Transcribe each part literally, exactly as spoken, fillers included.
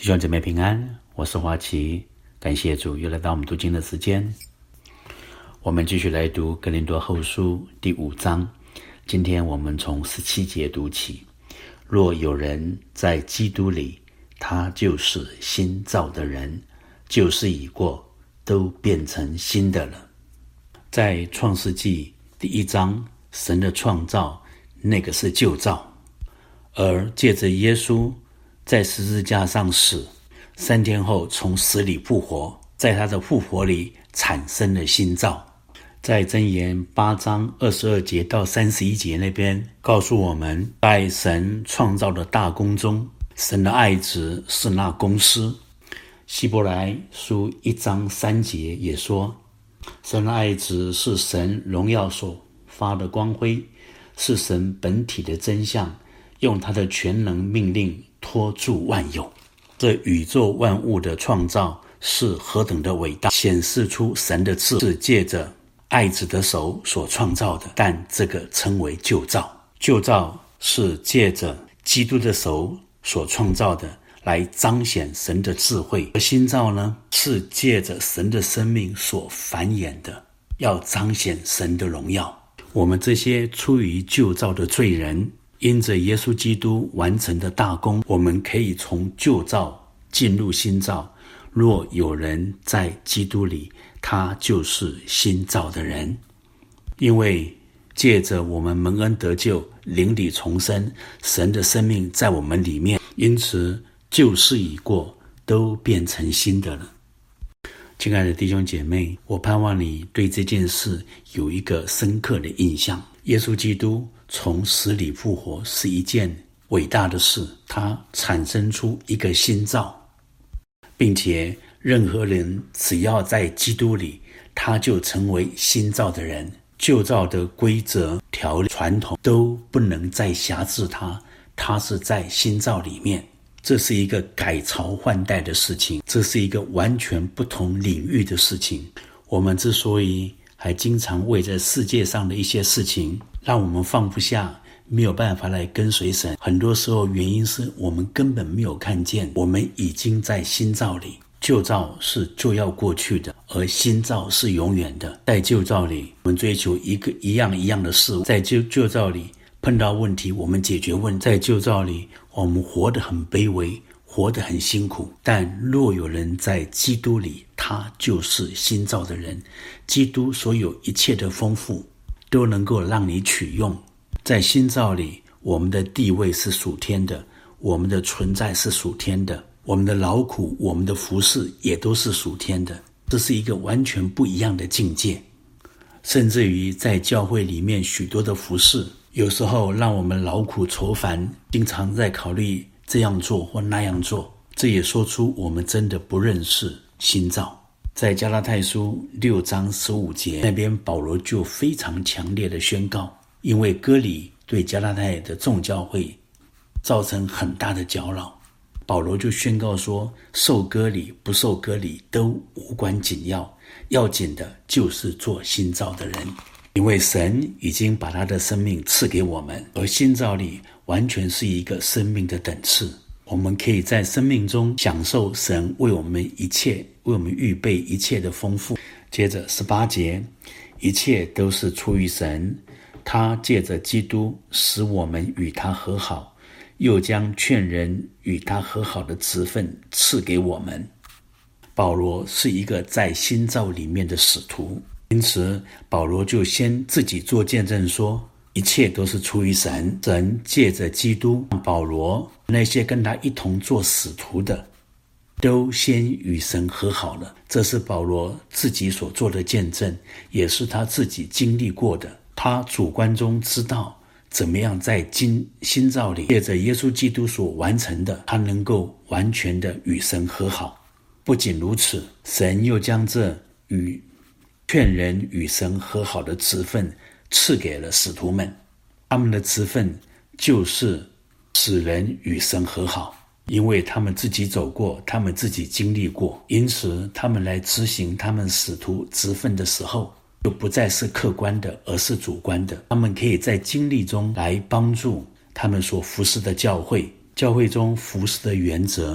弟兄姐妹平安，我是华奇，感谢主又来到我们读经的时间。我们继续来读哥林多后书第五章，今天我们从十七节读起。若有人在基督里，他就是新造的人，旧事已过，都变成新的了。在创世纪第一章，神的创造，那个是旧造，而借着耶稣在十字架上死，三天后从死里复活，在他的复活里产生了新造。在箴言八章二十二节到三十一节那边告诉我们，在神创造的大功中，神的爱子是那公司。希伯来书一章三节也说，神的爱子是神荣耀所发的光辉，是神本体的真相，用他的全能命令托住万有。这宇宙万物的创造是何等的伟大，显示出神的智是借着爱子的手所创造的，但这个称为旧造。旧造是借着基督的手所创造的，来彰显神的智慧。而新造呢，是借着神的生命所繁衍的，要彰显神的荣耀。我们这些出于旧造的罪人，因着耶稣基督完成的大功，我们可以从旧造进入新造。若有人在基督里，他就是新造的人。因为借着我们蒙恩得救，灵里重生，神的生命在我们里面，因此旧事已过，都变成新的了。亲爱的弟兄姐妹，我盼望你对这件事有一个深刻的印象。耶稣基督从死里复活是一件伟大的事，它产生出一个新造，并且任何人只要在基督里，他就成为新造的人。旧造的规则、条例、传统都不能再辖制他，他是在新造里面。这是一个改朝换代的事情，这是一个完全不同领域的事情。我们之所以还经常为这世界上的一些事情让我们放不下，没有办法来跟随神，很多时候原因是我们根本没有看见，我们已经在新造里。旧造是就要过去的，而新造是永远的。在旧造里，我们追求一个一样一样的事物，在旧旧造里碰到问题，我们解决问题。在旧造里，我们活得很卑微，活得很辛苦。但若有人在基督里，他就是新造的人。基督所有一切的丰富都能够让你取用。在新造里，我们的地位是属天的，我们的存在是属天的，我们的劳苦，我们的服事也都是属天的。这是一个完全不一样的境界。甚至于在教会里面许多的服事，有时候让我们劳苦愁烦，经常在考虑这样做或那样做，这也说出我们真的不认识新造。在加拉太书六章十五节那边，保罗就非常强烈的宣告，因为割礼对加拉太的众教会造成很大的搅扰，保罗就宣告说，受割礼不受割礼都无关紧要，要紧的就是做新造的人。因为神已经把他的生命赐给我们，而新造里完全是一个生命的等次。我们可以在生命中享受神为我们一切为我们预备一切的丰富。接着十八节，一切都是出于神，他借着基督使我们与他和好，又将劝人与他和好的职分赐给我们。保罗是一个在新造里面的使徒，因此保罗就先自己做见证说，一切都是出于神，神借着基督，保罗那些跟他一同做使徒的都先与神和好了。这是保罗自己所做的见证，也是他自己经历过的。他主观中知道怎么样在新造里借着耶稣基督所完成的，他能够完全的与神和好。不仅如此，神又将这与劝人与神和好的职分赐给了使徒们，他们的职分就是使人与神和好，因为他们自己走过，他们自己经历过，因此他们来执行他们使徒职分的时候，就不再是客观的，而是主观的。他们可以在经历中来帮助他们所服侍的教会，教会中服侍的原则，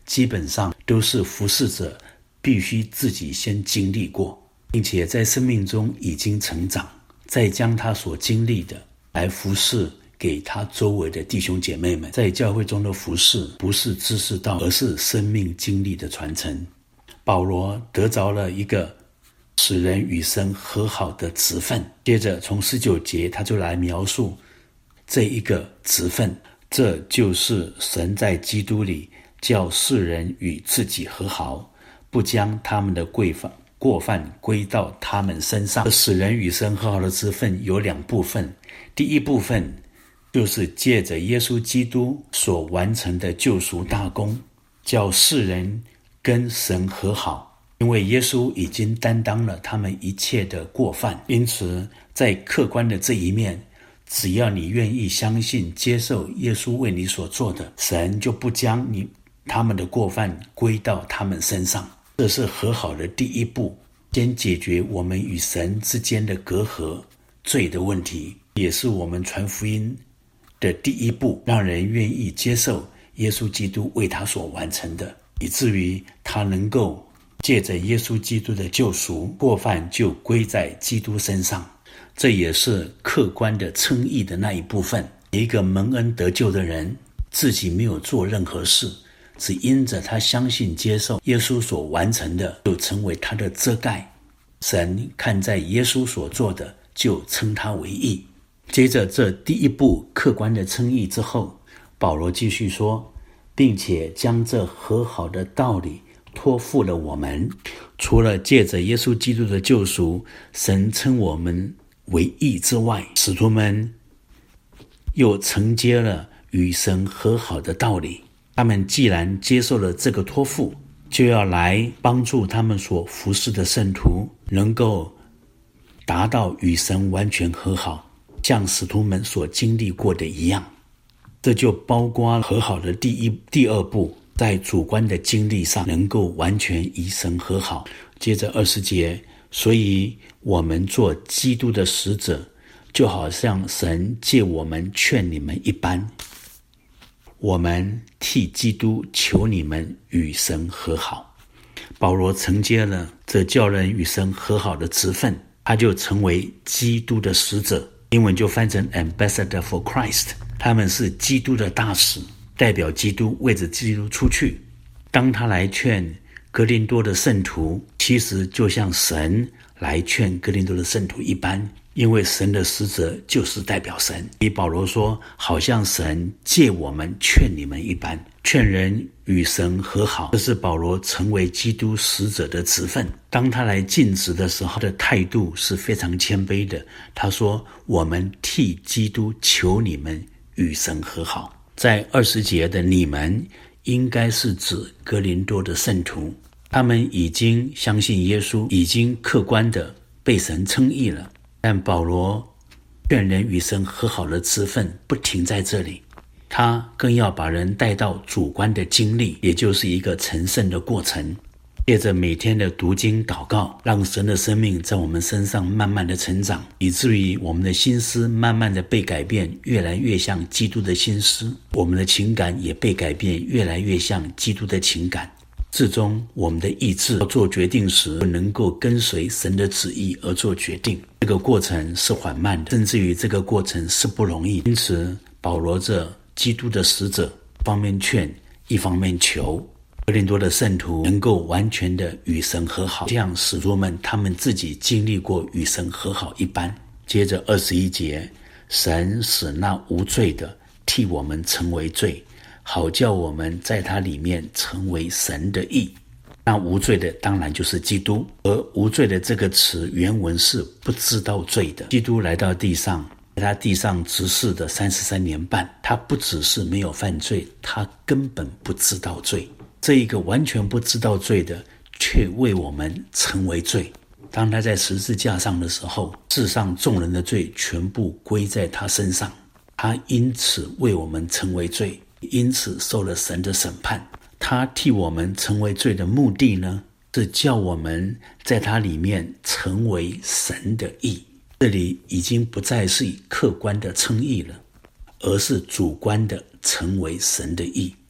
基本上都是服侍者必须自己先经历过，并且在生命中已经成长，再将他所经历的来服侍给他周围的弟兄姐妹们。在教会中的服侍不是知识道，而是生命经历的传承。保罗得着了一个使人与神和好的职分，接着从十九节他就来描述这一个职分，这就是神在基督里叫世人与自己和好，不将他们的过犯过犯归到他们身上。使人与神和好的职分有两部分，第一部分就是借着耶稣基督所完成的救赎大功，叫世人跟神和好，因为耶稣已经担当了他们一切的过犯。因此在客观的这一面，只要你愿意相信接受耶稣为你所做的，神就不将你他们的过犯归到他们身上。这是和好的第一步，先解决我们与神之间的隔阂罪的问题，也是我们传福音的第一步，让人愿意接受耶稣基督为他所完成的，以至于他能够借着耶稣基督的救赎，过犯就归在基督身上。这也是客观的称义的那一部分。一个蒙恩得救的人自己没有做任何事，只因着他相信接受耶稣所完成的，就成为他的遮盖。神看在耶稣所做的，就称他为义。接着这第一步客观的称义之后，保罗继续说，并且将这和好的道理托付了我们。除了借着耶稣基督的救赎，神称我们为义之外，使徒们又承接了与神和好的道理。他们既然接受了这个托付，就要来帮助他们所服侍的圣徒能够达到与神完全和好，像使徒们所经历过的一样。这就包括和好的第一、第二步，在主观的经历上能够完全与神和好。接着二十节，所以我们做基督的使者，就好像神借我们劝你们一般，我们替基督求你们与神和好。保罗承接了这叫人与神和好的职分，他就成为基督的使者，英文就翻成 Ambassador for Christ。 他们是基督的大使，代表基督，为着基督出去。当他来劝哥林多的圣徒，其实就像神来劝哥林多的圣徒一般，因为神的使者就是代表神。以保罗说，好像神借我们劝你们一般，劝人与神和好，这是保罗成为基督使者的职分。当他来尽职的时候，他的态度是非常谦卑的。他说，我们替基督求你们与神和好。在二十节的你们，应该是指哥林多的圣徒，他们已经相信耶稣，已经客观的被神称义了。但保罗劝人与神和好的职分不停在这里，他更要把人带到主观的经历，也就是一个成圣的过程。借着每天的读经祷告，让神的生命在我们身上慢慢的成长，以至于我们的心思慢慢的被改变，越来越像基督的心思，我们的情感也被改变，越来越像基督的情感。最终我们的意志要做决定时，能够跟随神的旨意而做决定。这个过程是缓慢的，甚至于这个过程是不容易。因此保罗这基督的使者，一方面劝，一方面求哥林多的圣徒能够完全的与神和好，像使徒们他们自己经历过与神和好一般。接着二十一节，神使那无罪的替我们成为罪，好叫我们在他里面成为神的义。那无罪的当然就是基督，而无罪的这个词原文是不知道罪的。基督来到地上，在他地上执事的三十三年半，他不只是没有犯罪，他根本不知道罪。这一个完全不知道罪的，却为我们成为罪。当他在十字架上的时候，世上众人的罪全部归在他身上，他因此为我们成为罪，因此受了神的审判。他替我们成为罪的目的呢，是叫我们在他里面成为神的义。这里已经不再是以客观的称义了，而是主观的成为神的义。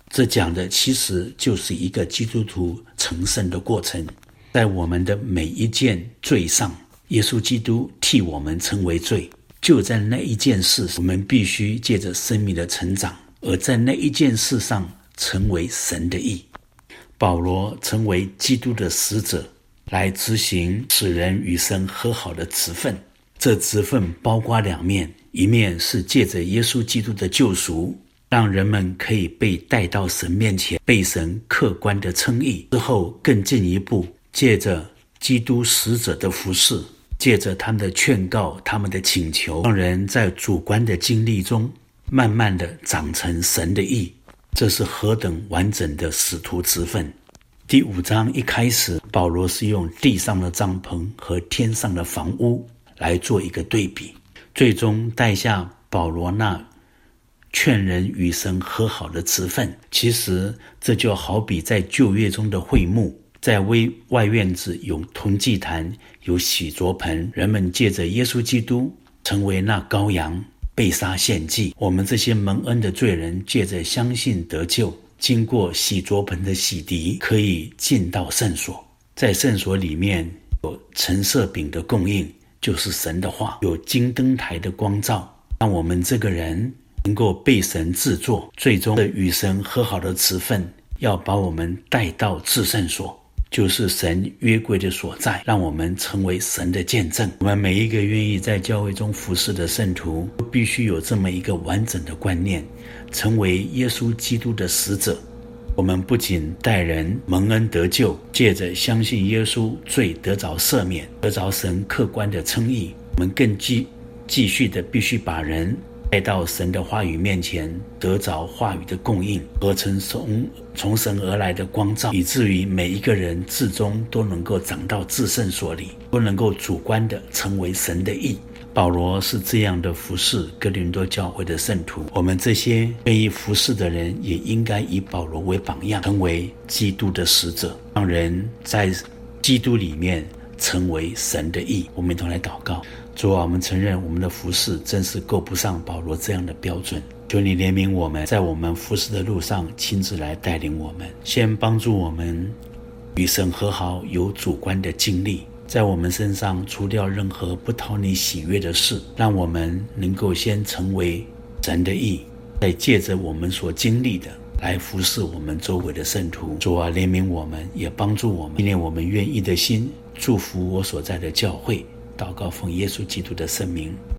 这讲的其实就是一个基督徒成圣的过程。在我们的每一件罪上，耶稣基督替我们成为罪，就在那一件事，我们必须借着生命的成长，而在那一件事上成为神的义。保罗成为基督的使者，来执行使人与神和好的职分。这职分包括两面，一面是借着耶稣基督的救赎，让人们可以被带到神面前，被神客观的称义。之后更进一步，借着基督使者的服事，借着他们的劝告，他们的请求，让人在主观的经历中慢慢的长成神的义。这是何等完整的使徒职分。第五章一开始，保罗是用地上的帐篷和天上的房屋来做一个对比，最终带下保罗那劝人与神和好的职分。其实这就好比在旧约中的会幕，在外院子有铜祭坛，有洗濯盆，人们借着耶稣基督成为那羔羊，被杀献祭。我们这些蒙恩的罪人借着相信得救，经过洗濯盆的洗涤，可以进到圣所。在圣所里面有陈设饼的供应，就是神的话，有金灯台的光照，让我们这个人能够被神制作，最终的与神和好的职分，要把我们带到至圣所，就是神约柜的所在，让我们成为神的见证。我们每一个愿意在教会中服侍的圣徒，都必须有这么一个完整的观念，成为耶稣基督的使者。我们不仅带人蒙恩得救，借着相信耶稣，罪得着赦免，得着神客观的称义，我们更继继续的必须把人带到神的话语面前，得着话语的供应，合成从从神而来的光照，以至于每一个人至终都能够长到至圣所里，都能够主观的成为神的义。保罗是这样的服侍哥林多教会的圣徒，我们这些愿意服侍的人也应该以保罗为榜样，成为基督的使者，让人在基督里面成为神的义。我们一同来祷告。主啊，我们承认我们的服侍真是够不上保罗这样的标准，求你怜悯我们，在我们服侍的路上亲自来带领我们，先帮助我们与神和好，有主观的经历，在我们身上除掉任何不讨你喜悦的事，让我们能够先成为神的义，再借着我们所经历的来服侍我们周围的圣徒。主啊，怜悯我们，也帮助我们纪念我们愿意的心，祝福我所在的教会。祷告奉耶稣基督的圣名。